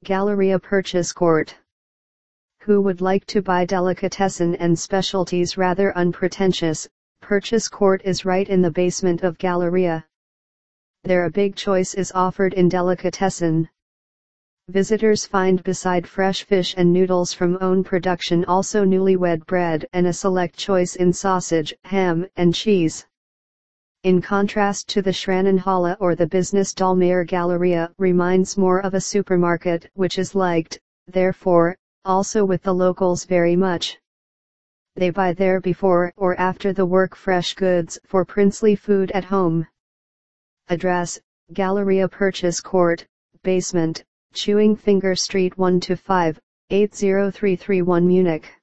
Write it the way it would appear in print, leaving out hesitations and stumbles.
Galleria Purchase Court. Who would like to buy delicatessen and specialties rather unpretentious? Purchase Court is right in the basement of Galleria. There a big choice is offered in delicatessen. Visitors find beside fresh fish and noodles from own production also newlywed bread and a select choice in sausage, ham, and cheese. In contrast to the Schranenhalle or the Business Dallmayr, Galleria reminds more of a supermarket, which is liked, therefore, also with the locals very much. They buy there before or after the work fresh goods for princely food at home. Address: Galleria Purchase Court, Basement, Chewing Finger Street 1-5, 80331 Munich.